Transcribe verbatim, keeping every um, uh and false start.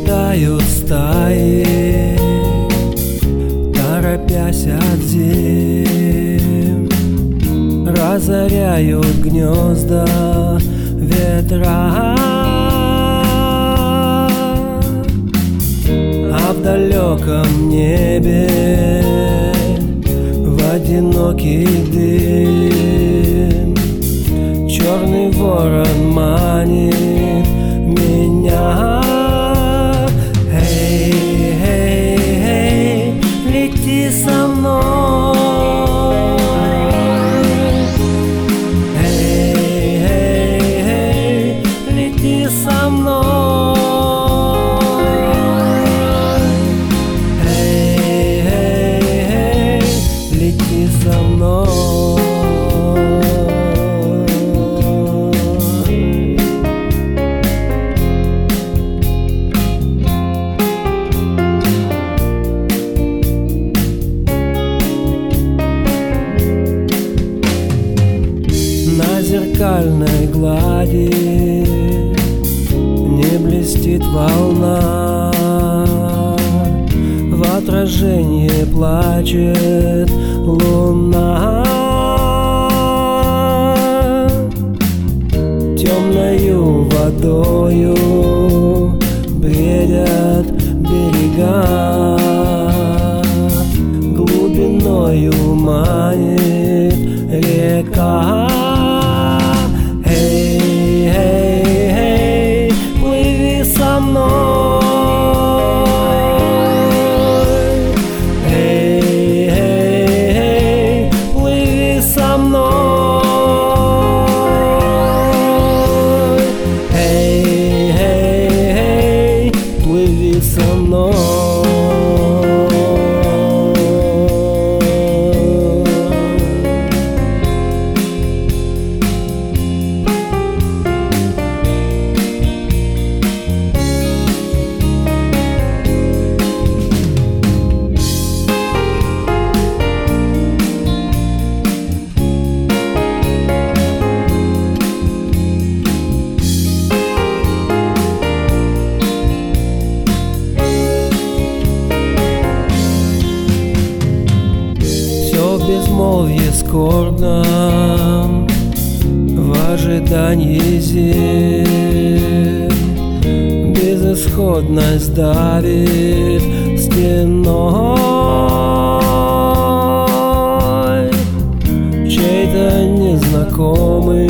улетают стаи, торопясь от зим, разоряют гнезда ветра. А в далеком небе в одинокий дым черный ворон манит меня. Эй, эй, эй, лети со мной. Эй, эй, эй, лети со мной. Эй, эй, эй, лети со мной. На зеркальной глади не блестит волна, в отражении плачет луна. Темною водою бредят берега, глубиною манит река. Эй, эй, эй, плыви со мной. Эй, эй, эй, плыви со мной. Эй, эй, эй, плыви со мной. В безмолвье скорбном, в ожидании зим, безысходность давит стеной. Чей-то незнакомый